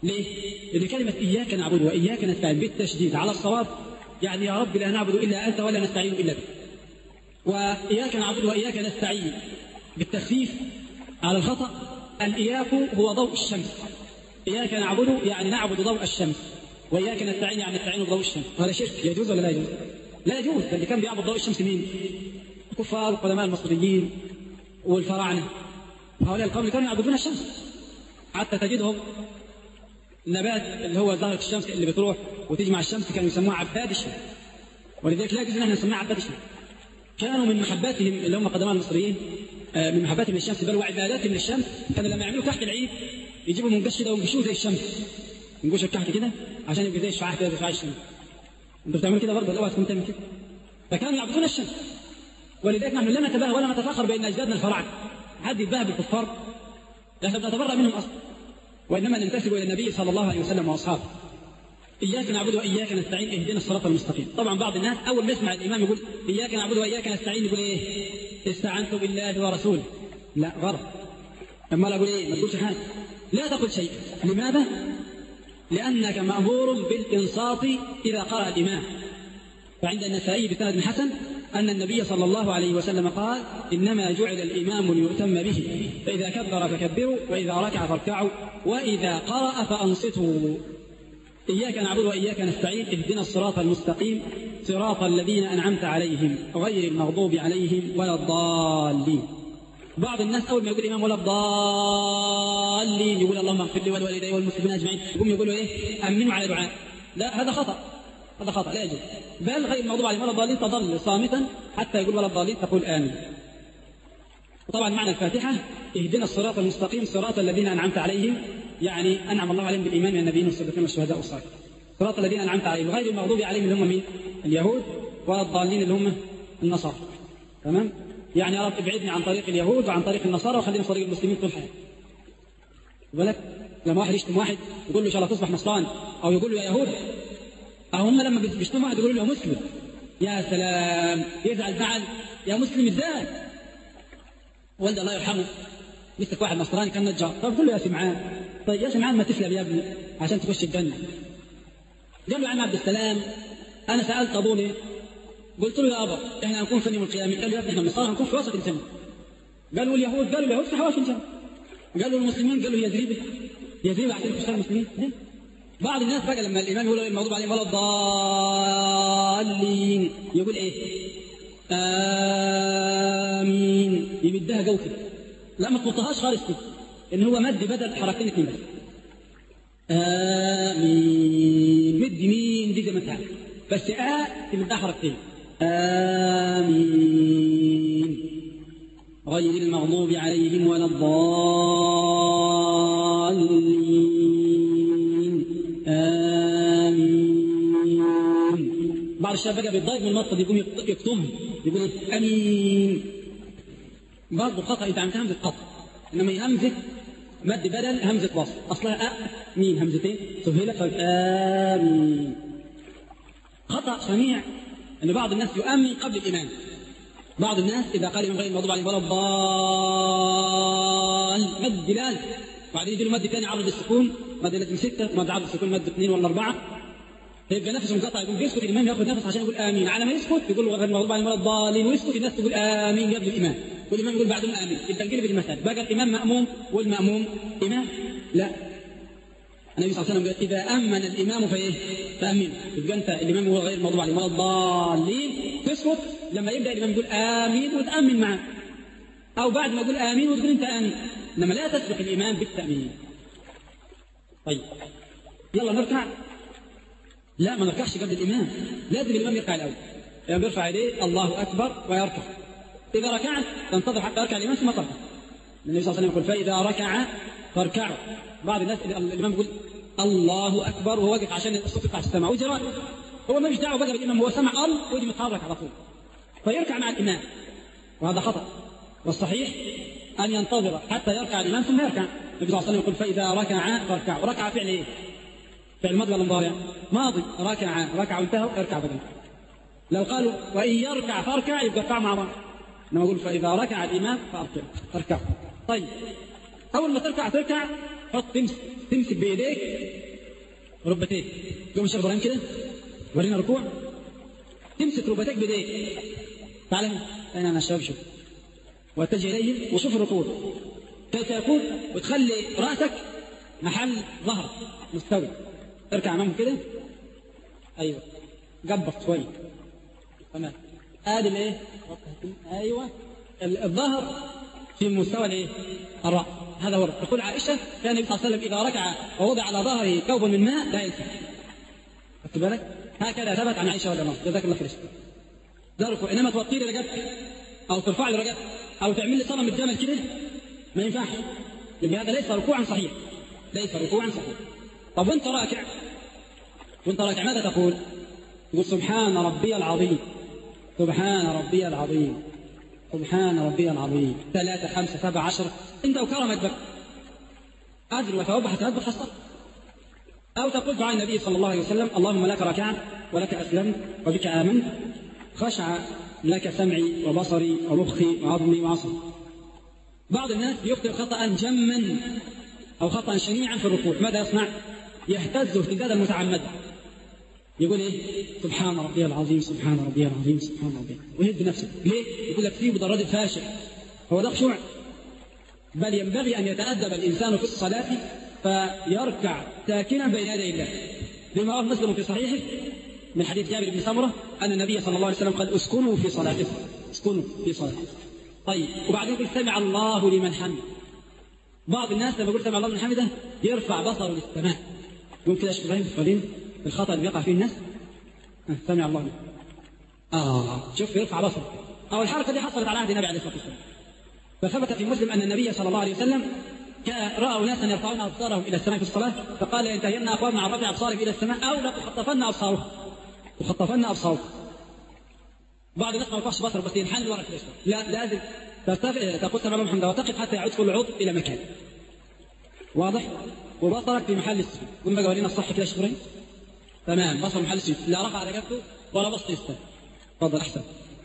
ليه؟ لأن كلمة إياك نعبد وإياك نستعين بالتشديد على الصواب، يعني يا رب لا نعبد إلا أنت ولا نستعين إلا بك. وإياك نعبد وإياك نستعين بالتخفيف على الخطأ، الإياك هو ضوء الشمس، إياك نعبد يعني نعبد ضوء الشمس، وإياك نستعين يعني نستعين بضوء الشمس. هذا شرك يجوز ولا لا يجوز؟ لا يجوز. اللي كان بيعبد ضوء الشمس مين؟ الكفار والقدماء المصريين والفراعنة، هؤلاء القوم كانوا يعبدون الشمس، حتى تجدهم النبات اللي هو ظاهرة الشمس اللي بتروح وتيجي مع الشمس كانوا يسموها عباد الشمس، ولذلك لا يجوز ان احنا نسميها عباد الشمس. كانوا من محباتهم اللي هم قدماء المصريين من محباتهم للشمس بل وعباداتهم للشمس، كانوا لما يعملوا كحك العيد يجيبوا منقش كده وينقشوه زي الشمس، ينقشوا الكحك كده عشان يبقى زي الشعاع كده زي شعاع الشمس. انتوا بتعملوا كده برضه؟ اوعى تكون تعمل كده. فكانوا يعبدون الشمس، ولذلك نحن لا نتباهى ولا نتفاخر بان اجدادنا الفراعنه. حد يتباهى بالكفار؟ احنا بنتبرأ منهم اصلا، وانما ننتسب الى النبي صلى الله عليه وسلم واصحابه. إياك نعبد وإياك نستعين اهدنا الصراط المستقيم. طبعا بعض الناس أول ما يسمع الإمام يقول إياك نعبد وإياك نستعين يقول إيه؟ استعنت بالله ورسوله. لا غلط. أما لا أقول إيه؟ ما تقولش حاجة. لا تقول شيء. لماذا؟ لأنك مأمور بالإنصات إذا قرأ الإمام. فعند النسائي بسند حسن أن النبي صلى الله عليه وسلم قال إنما جعل الإمام ليؤتم به، فإذا كبر فكبروا وإذا ركع فاركعوا وإذا قرأ فأنصتوا. إياك نعبد وإياك نستعين اهدنا الصراط المستقيم صراط الذين أنعمت عليهم غير المغضوب عليهم ولا الضالين. بعض الناس أول ما يقول الإمام ولا الضالين يقول اللهم اغفر لي ولوالدي والمسلمين أجمعين، يقوم يقولوا إيه؟ أمنوا على دعاء. لا، هذا خطأ، هذا خطأ لا يجوز. بل غير المغضوب عليهم ولا الضالين تظل صامتا حتى يقول ولا الضالين تقول آمين. وطبعا معنى الفاتحة اهدنا الصراط المستقيم صراط الذين أنعمت عليهم، يعني أنعم الله عليهم بالإيمان والنبيين والصديقين والشهداء والصالحين. صراط الذين أنعمت عليهم غير المغضوب عليهم اللي هم مين؟ اليهود، ولا الضالين اللي هم النصارى. تمام؟ يعني يا رب ابعدني عن طريق اليهود وعن طريق النصارى وخليني في طريق المسلمين طول حياتي. بالك لما واحد يشتم واحد يقول له إن شاء الله تصبح نصراني، أو يقول له يا يهود، أو هم لما بيشتموا واحد يقولوا له يا مسلم. يا سلام، يزعل زعل يا مسلم إزاي؟ والد الله يرحمه مسك واحد نصراني كان نجار، طب قل له يا سمعان، طيب يا سمعان ما تسلم يا ابني عشان تخش الجنة. قال له يا عم عبد السلام أنا سألت أبوني قلت له يا أبا إحنا هنكون في يوم القيامة، قال له يا ابني إحنا النصارى هنكون في وسط الجنة. قالوا اليهود قالوا اليهود في حواشي الجنة. قالوا المسلمين قالوا يزريبه يزريبه عشان تشتغل المسلمين. بعض الناس بقى لما الإمام يقول المغضوب عليهم ولا الضالين يقول إيه؟ آمين، يمدها جو كده. لا ما تحطهاش خالص كده، إن هو مد بدل حركتين اثنين بس. آمين، مد مين دي زي ما انت عارف، بس آ تمدها حركتين. آمين غير المغضوب عليهم ولا الضالين. آمين. بعض الشباب بقى بيتضايق من النطة دي يقوم يكتمها يقول آمين، برضه خطأ. إذا عملت همزة قطع، إنما هي همزة مد بدل همزة وصل، أصلها أ مين همزتين سهلت فقلت آمين. خطأ شنيع أن بعض الناس يؤمن قبل الإمام. بعض الناس إذا قال الإمام غير المغضوب عليهم ولا الضال مد دلال، وبعدين يجي له مد ثاني عرض السكون، مد لازم ستة، مد عرض السكون مد اثنين ولا أربعة، فيبقى نفسه منقطع. يقول بيسكت الإمام ياخذ نفس عشان يقول آمين، على ما يسكت يقول غير المغضوب عليهم ولا الضالين ويسكت الناس تقول آمين قبل الإمام، والإمام يقول بعدهم آمين. يبقى نقلب المثل، بقى الإمام مأموم والمأموم إمام. لا، النبي صلى الله عليه وسلم قال إذا أمن الإمام فإيه؟ فأمين. يبقى أنت الإمام هو غير المغضوب عليهم ولا الضالين تسكت لما يبدأ الإمام يقول آمين وتأمن معه، أو بعد ما يقول آمين وتقول أنت آمين، إنما لا تسبق الإمام بالتأمين. طيب يلا نركع. لا ما نركعش قبل الإمام، لازم الإمام يركع الأول. الإمام يرفع يديه الله أكبر ويركع. إذا ركعت تنتظر حتى يركع الإمام ثم تركع. النبي صلى الله عليه وسلم يقول فإذا ركع فاركعوا. بعض الناس الإمام يقول الله أكبر وهو واقف عشان الصوت يطلع السماء وجرى، هو ما دعوه بقى بالإمام، هو سمع الله ويجي متحرك على طول فيركع مع الإمام، وهذا خطأ. والصحيح أن ينتظر حتى يركع الإمام ثم يركع. النبي صلى الله عليه وسلم يقول فإذا ركع فاركعوا. ركع فعل إيه؟ فعل ماضي ولا مضارع؟ ماضي. ركع ركع انتهوا اركع بدل. لو قالوا وإن يركع فاركع يبقى اركع مع بعض، انما اقول فإذا ركع الإمام فاركع اركع. طيب أول ما تركع تركع حط تمسك تمسك بايديك ركبتيك. قوم الشيخ ابراهيم كده ورينا ركوع. تمسك ركبتيك بايديك. تعال هنا انا الشباب شوف واتجه اليه وشوف الركوع كيف يكون، وتخلي راسك محل ظهرك مستوي. اركع امامه كده. ايوه قبض شويه. تمام. ادي الايه؟ ايوه الظهر في مستوى الايه؟ الراس. هذا هو. تقول عائشه كان النبي صلى الله عليه وسلم اذا ركع ووضع على ظهره كوب من ماء لا ينسى. خدت بالك؟ هكذا ثبت عن عائشه رضي الله عنها. جزاك الله خير. ده ركوع. انما توطي لي رقبتك او ترفع لي رقبتك او تعمل لي صنم الجمل كده ما ينفعش، لان هذا ليس ركوعا صحيح. ليس ركوعا صحيح. طب وانت راكع وانت راكع ماذا تقول؟ تقول سبحان ربي العظيم، سبحان ربي العظيم، سبحان ربي العظيم، ثلاثة خمسة سبعة عشر. انت وكرمك بك أجر وثواب حتى أدبر حصر. أو تقول دعاء النبي صلى الله عليه وسلم اللهم لك ركعت ولك أسلمت وبك آمنت خشع لك سمعي وبصري ومخي وعظمي وعصري. بعض الناس يخطئ خطأ جما أو خطأ شنيعا في الركوع. ماذا يصنع؟ يهتز اهتزازا متعمدا. يقول ايه؟ سبحان ربي العظيم، سبحان ربي العظيم، سبحان ربي، ويهد نفسه. ليه؟ يقول لك فيه بالرد فاشل. هو ده خشوع؟ بل ينبغي أن يتأدب الإنسان في الصلاة فيركع ساكنا بين يدي الله، لما رواه مسلم في صحيحه من حديث جابر بن سمرة أن النبي صلى الله عليه وسلم قال اسكنوا في صلاتكم، اسكنوا في صلاتكم. طيب وبعدين يقول سمع الله لمن حمده. بعض الناس لما يقول سمع الله لمن حمده يرفع بصره للسماء. يقول كده يا شيخ ابراهيم تفضلين الخطأ اللي بيقع فيه الناس. سمع الله لمن آه شوف يرفع بصره. أو الحركة دي حصلت على عهد النبي عليه الصلاة والسلام. فثبت في مسلم أن النبي صلى الله عليه وسلم رأوا ناسا يرفعون أبصارهم إلى السماء في الصلاة فقال ينتهين أقوام عن رفع أبصارهم إلى السماء أو لتخطفن أبصارهم وخطفن أبصارهم. بعض الناس ما يرفعش بصره بس ينحني ورا كده. لا لازم تقول سمع الله الحمد وتقف حتى يعود كل عضو إلى مكانه. واضح؟ وبصرك في محل السجود. قم بقى ورينا الصح كده يا شيخ. تمام. بصر محل السجود لا رفع رقبته ولا بسط يستوي. تفضل أحسن.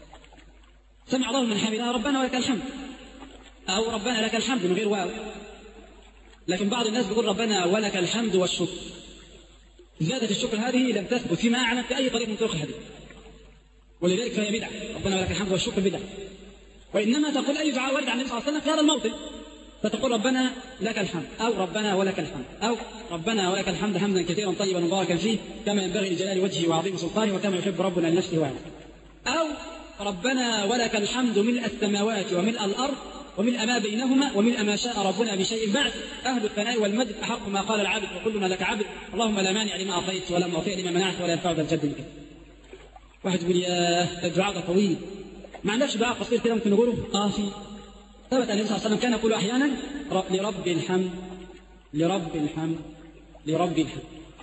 سمع الله من حمده ربنا ولك الحمد أو ربنا لك الحمد من غير واو. لكن بعض الناس بيقول ربنا ولك الحمد والشكر. زيادة الشكر هذه لم تثبت فيما أعلم في أي طريق من طرق الحديث، ولذلك فهي بدعة. ربنا ولك الحمد والشكر بدعة. وإنما تقول أي دعاء ورد عن النبي صلى الله عليه وسلم في هذا الموطن، فتقول ربنا لك الحمد أو ربنا ولك الحمد أو ربنا ولك الحمد حمدا كثيرا طيبا مباركا فيه كما ينبغي لجلال وجهه وعظيم سلطانه وكما يحب ربنا لنفسه وعلا. أو ربنا ولك الحمد ملء السماوات وملء الأرض وملء ما بينهما وملء ما شاء ربنا بشيء بعد أهل الثناء والمجد أحق ما قال العبد وكلنا لك عبد اللهم لا مانع لما أعطيت ولا معطي لما منعت ولا ينفع ذا الجد منك. واحد يقول يا الدعاء ده طويل، ما عندكش دعاء قصير كده ممكن نقوله؟ اه في. ثبت النبي صلى الله عليه وسلم كان يقول أحيانا لرب الحمد لرب الحمد لرب الحمد.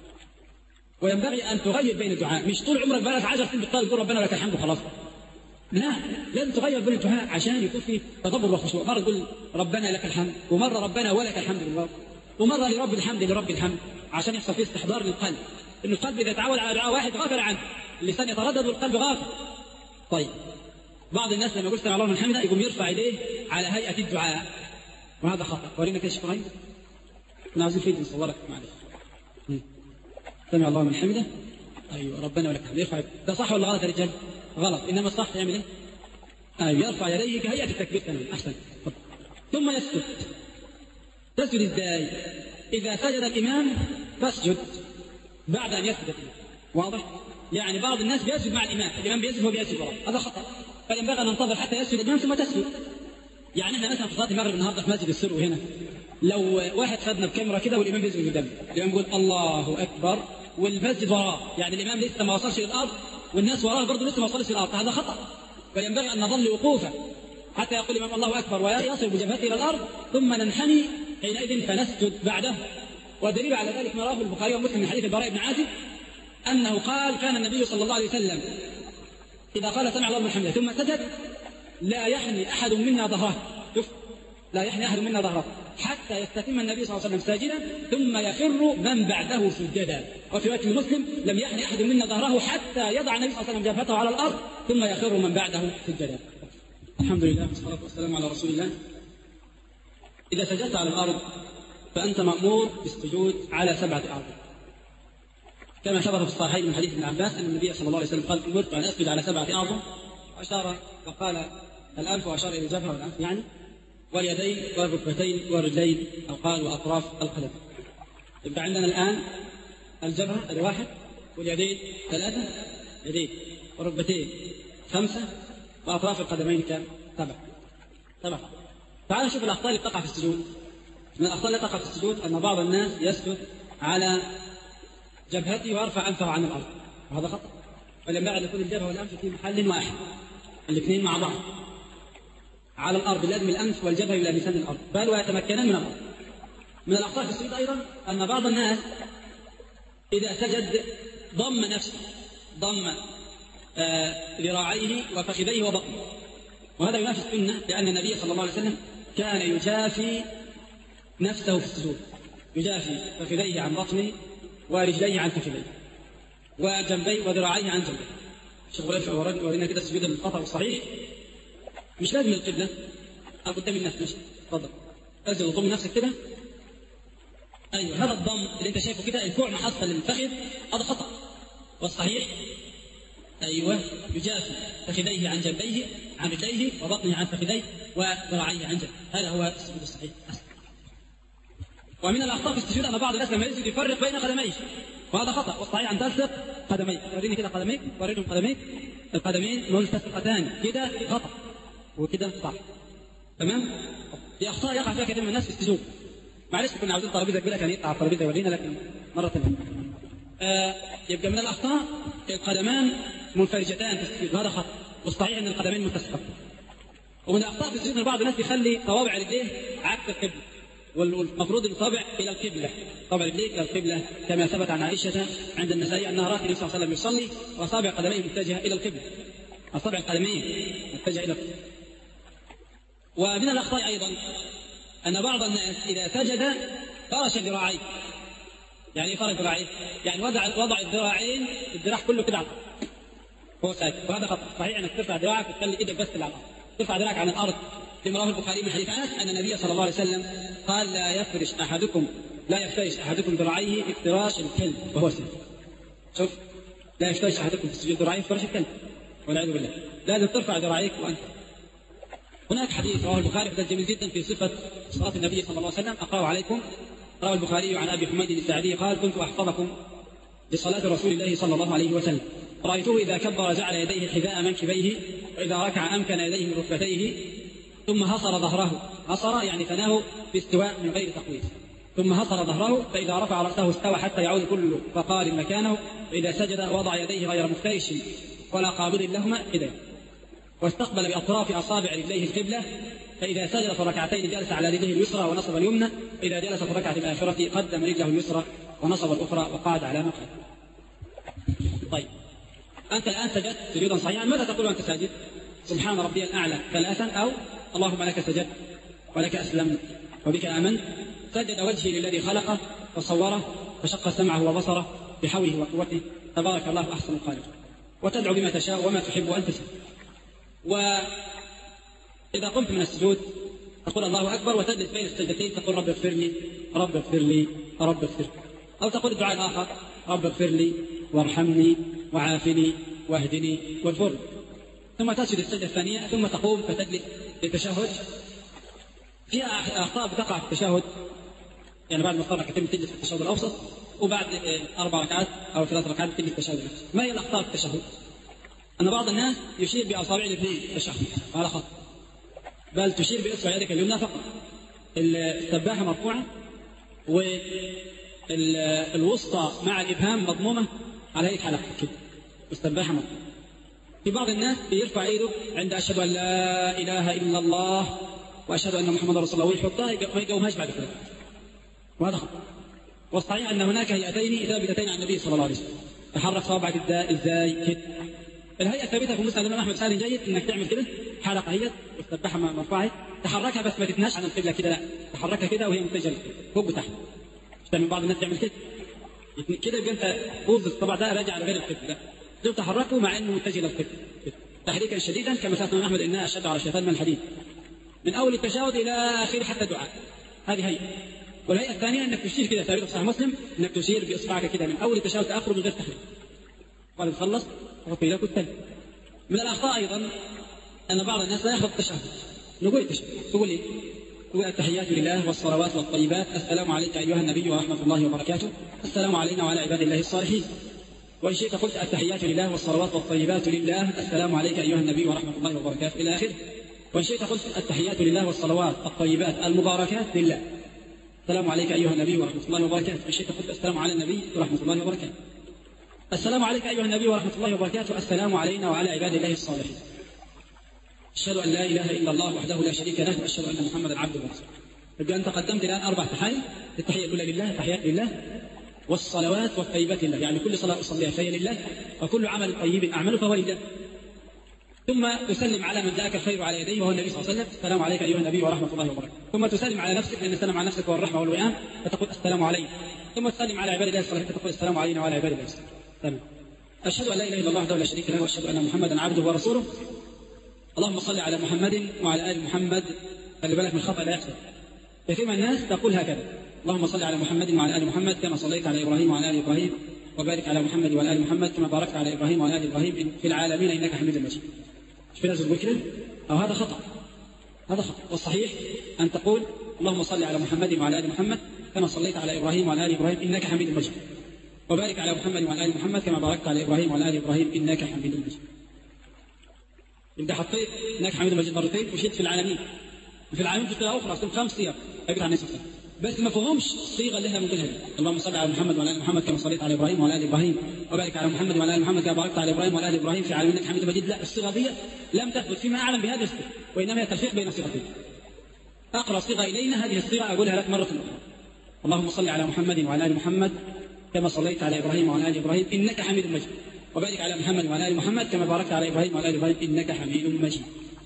وينبغي أن تغير بين الدعاء، مش طول عمرك بقى عشر سنين بتطالب تقول ربنا لك الحمد وخلاص. لا لازم تغير بين الدعاء عشان يكون في تدبر وخشوع. مرة تقول ربنا لك الحمد ومرة ربنا ولك الحمد لله ومرة لرب الحمد لرب الحمد عشان يحصل فيه استحضار للقلب. إن القلب إذا تعود على دعاء واحد غافل عنه، اللسان يتردد والقلب غافل. طيب بعض الناس لما يقول سمع الله من حمده يقوم يرفع يديه على هيئة الدعاء، وهذا خطأ. ورينا كده شيخ ابراهيم. احنا عايزين فيديو نصورك معلش. سمع الله من حمده ايوه ربنا ولك الحمد يرفع. ده صح ولا غلط يا رجال؟ غلط. انما الصح يعمل ايه؟ ايوه يرفع يديه كهيئة التكبير تمام. احسن. ثم يسجد. تسجد ازاي؟ اذا سجد الامام فاسجد بعد ان يسجد الامام. واضح؟ يعني بعض الناس بيسجد مع الامام، الامام بيسجد وهو بيسجد وراه، هذا خطأ. فينبغي ان ننتظر حتى يسجد الامام ثم تسجد. يعني احنا مثلا في صلاه المغرب النهارده في مسجد السر هنا، لو واحد خدنا بكاميرا كده والامام بيسجد قدامه، الامام يقول الله اكبر والمسجد وراه، يعني الامام لسه ما وصلش للارض والناس وراه برضه لسه ما وصلش للارض، هذا خطأ. فينبغي ان نظل وقوفا حتى يقول الامام الله اكبر ويصل بجبهته الى الارض ثم ننحني حينئذ فنسجد بعده. ودليل على ذلك ما رواه البخاري ومسلم من حديث البراء بن عازب أنه قال كان النبي صلى الله عليه وسلم إذا قال سمع الله لمن حمده ثم سجد لا يحني أحد منا ظهره، شوف لا يحني أحد منا ظهره حتى يستتم النبي صلى الله عليه وسلم ساجدا ثم يخر من بعده سجدا. وفي رواية مسلم لم يحني أحد منا ظهره حتى يضع النبي صلى الله عليه وسلم جبهته على الأرض ثم يخر من بعده سجدا. الحمد لله والصلاة والسلام على رسول الله. إذا سجدت على الأرض فأنت مأمور بالسجود على سبعة أعظم، كما ثبت في الصحيحين من حديث ابن عباس أن النبي صلى الله عليه وسلم قال أمرت أن أسجد على سبعة أعظم، وأشار وقال الأنف وأشار إلى الجبهة والأنف يعني، واليدين والركبتين والرجلين، أو قال وأطراف القدم. يبقى عندنا الآن الجبهة الواحد، واليدين ثلاثة يدين، والركبتين خمسة، وأطراف القدمين كم؟ سبعة. سبعة. تعالوا نشوف الأخطاء اللي بتقع في السجود. من الأخطاء اللي تقع في السجود أن بعض الناس يسجد على جبهته ويرفع أنفه عن الأرض، وهذا خطأ. ولما يكون الجبهة والأنف في محل واحد، الاثنين مع بعض على الأرض، لازم الأنف والجبهة يلامسان الأرض بل ويتمكنان من الأرض. من الأخطاء في السجود أيضا أن بعض الناس إذا سجد ضم نفسه، ضم آه ذراعيه وفخذيه وبطنه، وهذا ينافي السنة، لأن النبي صلى الله عليه وسلم كان يجافي نفسه في السجود، يجافي فخذيه عن بطنه ورجليه عن فخذيه وجنبيه وذراعيه عن جنبيه. الشيخ غريب ورينا كده السجود الخطأ والصحيح، مش لازم القبلة أو قدام الناس، ماشي تفضل أسجد وضم نفسك كده. أيوه هذا الضم اللي أنت شايفه كده الكوع محصل للفخذ، هذا خطأ. والصحيح أيوه يجافي فخذيه عن جنبيه عن رجليه وبطنه عن فخذيه وذراعيه عن جنبيه، هذا هو السجود الصحيح. ومن الأخطاء في السجود أن بعض الناس لما يسجد يفرق بين قدميه، وهذا خطأ. والصحيح أن تلصق قدميك. وريني كده قدميك، وريني قدميك، القدمين ملتصقتان كده خطأ وكده صح. تمام؟ دي أخطاء يقع فيها كثير من الناس في السجود. معلش كنا عاوزين ترابيزة كبيرة كان يقطع الترابيزة يورينا، لكن مرة ثانية. آه يبقى من الأخطاء القدمان منفرجتان في السجود، وهذا خطأ. والصحيح أن القدمين ملتصقتان. ومن الأخطاء في السجود أن بعض الناس يخلي صوابع رجليه عكس القبلة، والمفروض الصابع إلى القبلة، صابع رجليه إلى القبلة، كما ثبت عن عائشة عند النسائي أنها رأت النبي صلى الله عليه وسلم يصلي وأصابع قدميه متجهة إلى القبلة، أصابع القدمين متجهة إلى القبلة. ومن الأخطاء أيضا أن بعض الناس إذا سجد فرش ذراعيه. يعني فرش ذراعيه يعني وضع وضع الذراعين، الذراع كله كده على الأرض هو ساجد، وهذا خطأ. صحيح أنك ترفع ذراعك وتخلي إيدك بس على الأرض، ترفع ذراعك عن الأرض. لما رواه البخاري من حديث أنس أن النبي صلى الله عليه وسلم قال لا يفرش أحدكم لا يفترش أحدكم ذراعيه افتراش الكلب وهو ساجد. شوف، لا يفترش أحدكم في السجود ذراعيه افتراش الكلب، والعياذ بالله. لازم ترفع ذراعيك وأنت. هناك حديث رواه البخاري ده جميل جدا في صفة صلاة النبي صلى الله عليه وسلم، أقرأه عليكم. رواه البخاري عن أبي حميد الساعدي قال كنت أحفظكم لصلاة رسول الله صلى الله عليه وسلم، رأيته إذا كبر جعل يديه حذاء منكبيه، وإذا ركع أمكن يديه من ركبتيه، ثم هصر ظهره. هصر يعني ثناه باستواء من غير تقويس. ثم هصر ظهره، فإذا رفع رأسه استوى حتى يعود كل فقار مكانه، وإذا سجد وضع يديه غير مفترش ولا قابض لهما إذا، واستقبل بأطراف أصابع رجليه القبلة. فإذا سجد في الركعتين جلس على رجله اليسرى ونصب اليمنى، إذا جلس في الركعة الآخرة قدم رجله اليسرى ونصب الأخرى وقعد على مقعد. طيب أنت الآن سجدت سجودا صحيحا، ماذا تقول وأنت ساجد؟ سبحان ربي الأعلى ثلاثا، أو اللهم لك سجدت ولك أسلمت وبك آمنت. سجد وجهي للذي خلقه وصوره فشق سمعه وبصره بحوله وقوته، تبارك الله أحسن الخالق. وتدعو بما تشاء وما تحب أن تسجد. وإذا قمت من السجود تقول الله أكبر، وتجلس بين السجدتين تقول رب اغفر لي رب اغفر لي رب اغفر لي، أو تقول الدعاء الآخر رب اغفر لي وارحمني وعافني واهدني واغفرني. ثم تسجد السجدة الثانية، ثم تقوم فتجلس للتشهد. في أخطاء بتقع في التشهد، يعني بعد ما تصلي ركعتين تجلس في التشهد الأوسط، وبعد أربع ركعات أو ثلاث ركعات تجلس في التشهد الأوسط. ما هي الأخطاء في التشهد؟ أن بعض الناس يشير بأصابع الاثنين في التشهد، هذا خطأ. بل تشير بإصبع يدك اليمنى فقط. السباحة مرفوعة والوسطى مع الإبهام مضمومة على هيك حلقة كده، والسباحة مرفوعة. في بعض الناس يرفع يده عند أشهد أن لا إله إلا الله وأشهد أن محمد رسول الله ويحطها ما يقومهاش بعد كده، وهذا خطأ. والصحيح أن هناك هيئتين ثابتتين عن النبي صلى الله عليه وسلم. تحرك صوابعك ازاي كده. الهيئة الثابتة في مسند الإمام أحمد سالم جيد إنك تعمل كده حلقة هي والسباحة مرفوعة، تحركها بس ما تتناش عن القبلة كده، لا تحركها كده وهي متجهة فوق وتحت. من بعض الناس تعمل كده كده، يبقى أنت طول الصبع ده راجع على غير القبلة، لا تحركه مع إنه متجه للقبلة تحريكا شديدا، كما سأل الإمام أحمد إنها أشد على الشيطان من الحديد، من أول التشهد إلى آخر حتى الدعاء. هذه هي والهيئة الثانية أنك تشير كده ثابت في صحيح مسلم، أنك تشير بإصبعك كده من أول التشهد لآخره من غير تحريك. بعد ما تخلص تحط إيدك والتاني. من الأخطاء أيضا أن بعض الناس لا يحفظ التشهد. نقول التشهد تقول إيه؟ تقول التحيات لله والصلوات والطيبات، السلام عليك أيها النبي ورحمة الله وبركاته، السلام علينا وعلى عباد الله الصالحين. وإن شئت قلت التحيات لله والصلوات والطيبات لله، السلام عليك أيها النبي ورحمة الله وبركاته إلى آخره. وإن شئت قلت التحيات لله والصلوات الطيبات المباركات لله، السلام عليك أيها النبي ورحمة الله وبركاته. وإن شئت قلت السلام على النبي ورحمة الله وبركاته. السلام عليك أيها النبي ورحمة الله وبركاته، السلام علينا وعلى عباد الله الصالحين. أشهد أن لا إله إلا الله وحده لا شريك له، وأشهد أن محمدا عبده ورسوله. يبقى أنت قدمت الآن أربع تحايا. التحية الأولى لله، التحيات لله، والصلوات والطيبات لله، يعني كل صلاة أصليها فهي لله، وكل عمل طيب أعمله فهو لله. ثم تسلم على من ذاك الخير على يديه وهو النبي صلى الله عليه وسلم، السلام عليك أيها النبي ورحمة الله وبركاته. ثم تسلم على نفسك، لأن السلام على نفسك هو الرحمة والوئام، فتقول السلام عليك. ثم تسلم على عباد الله الصالحين، فتقول السلام علينا وعلى عباد الله الصالحين. أشهد أن لا إله إلا الله وحده لا شريك له، وأشهد أن محمدا عبده ورسوله. اللهم صل على محمد وعلى آل محمد. خلي بالك من الخطأ لا يحصل. كثير من الناس تقول هكذا: اللهم صل على محمد وعلى آل محمد كما صليت على إبراهيم وعلى آل إبراهيم، وبارك على محمد وعلى آل محمد كما باركت على إبراهيم وعلى آل إبراهيم في العالمين إنك حميد مجيد. مش في ناس تقول كده؟ أو هذا خطأ. هذا خطأ. والصحيح أن تقول اللهم صل على محمد وعلى آل محمد كما صليت على إبراهيم وعلى آل إبراهيم إنك حميد مجيد، وبارك على محمد وعلى آل محمد كما باركت على إبراهيم وعلى آل إبراهيم إنك حميد مجيد. أنت حطيت إنك حميد مجيد مرتين وشيت في العالمين. وفي العالمين في صيغة أخرى، أصلا خمس صيغ عبر عن نفسه، بس ما فهمش الصيغة اللي احنا بنقولها دي. اللهم صل على محمد وعلى آل محمد كما صليت على إبراهيم وعلى آل إبراهيم، وبارك على محمد وعلى آل محمد كما باركت على إبراهيم وعلى آل إبراهيم في العالمين إنك حميد مجيد. لا، الصيغة دي لم تثبت فيما أعلم بهذه الصيغة، وإنما هي تلفيق بين صيغتين. أقرأ صيغة إلينا هذه الصيغة أقولها لك مرة أخرى: اللهم صل على محمد وعلى آل محمد كما صليت على إبراهيم وعلى آل إبراهيم إنك حميد مجيد، وبارك على محمد وعلى آل محمد كما باركت على إبراهيم وعلى آل إبراهيم إنك حميد مجيد.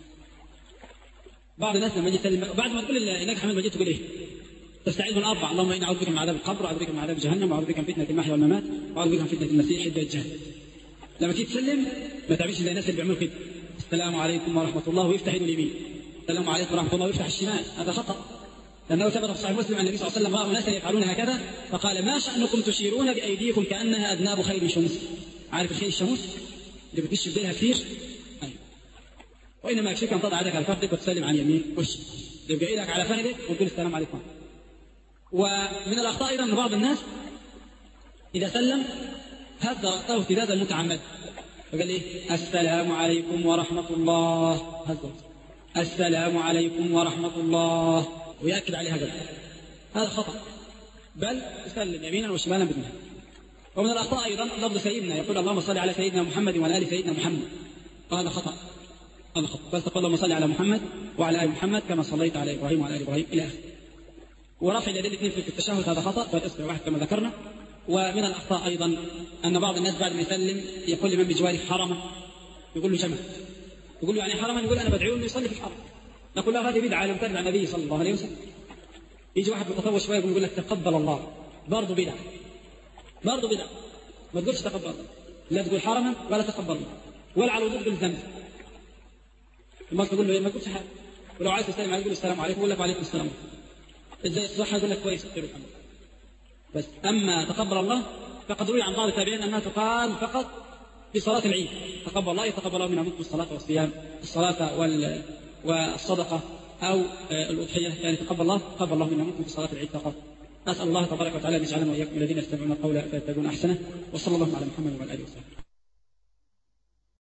بعض الناس لما يجي يسلم بعد ما تقول إنك حميد مجيد تقول إيه؟ تستعيذ من أربع: اللهم إني أعوذ بك من عذاب القبر، وأعوذ بك من عذاب جهنم، وأعوذ بك من فتنة المحيا والممات، وأعوذ بك من فتنة المسيح الدجال. لما تيجي تسلم ما تعملش زي الناس اللي بيعملوا كده: السلام عليكم ورحمة الله ويفتح يده اليمين، السلام عليكم ورحمة الله ويفتح الشمال. هذا خطأ، لأنه ثبت في صحيح مسلم أن النبي صلى الله عليه وسلم رأى ناسا يفعلون هكذا فقال: ما شأنكم تشيرون بأيديكم كأنها أذناب خيل شموس؟ عارف الخيل الشموس اللي بتشف بينها كثير؟ أيوة. وإنما يكفيك أن تضع يدك على فخذك وتسلم عن يمين وشك، يبقى إيدك على فخذك وتقول السلام عليكم. ومن الأخطاء أيضا أن بعض الناس إذا سلم هز رأسه اهتزازا متعمدا، فقال إيه؟ السلام عليكم ورحمة الله، هز السلام عليكم ورحمة الله، ويأكد عليها قبل. هذا خطأ، بل يسلم يمينا وشمالا بدونها. ومن الأخطاء أيضا لفظ سيدنا، يقول اللهم صل على سيدنا محمد وعلى آل سيدنا محمد، وهذا خطأ. هذا خطأ، بل تقول اللهم صل على محمد وعلى آل محمد كما صليت على إبراهيم وعلى آل إبراهيم إلى آخره. ورفع اليدين الاثنين في التشهد هذا خطأ، والإصبع واحد كما ذكرنا. ومن الأخطاء أيضا أن بعض الناس بعد ما يسلم يقول لمن بجواره حرما، يقول له جمع، يقول له يعني حرما، يقول أنا بدعو له يصلي في الحرم. نقول له هذه بدعة لم ترد عن النبي صلى الله عليه وسلم. يجي واحد متطوع شوية يقول لك تقبل الله، برضه بدعة، برضه بدعة. ما تقولش تقبل الله، لا تقول حرما ولا تقبل الله، ولا على وضوء بالذنب. ما تقول له ما تقولش حاجة، ولو عايز تسلم عليه يقول السلام عليكم، يقول لك وعليكم السلام. ازاي الصحة؟ يقول لك كويس خير الحمد. بس أما تقبل الله فقد روي عن بعض التابعين أنها تقال فقط في صلاة العيد. تقبل الله يتقبل الله منا منكم الصلاة والصيام، الصلاة وال والصدقة أو الأضحية، يعني تقبل الله تقبل الله منا منكم في صلاة العيد فقط. أسأل الله تبارك وتعالى أن يجعلنا وإياكم الذين يستمعون القول فيتبعون أحسنه، وصلى الله على محمد وعلى آله وصحبه.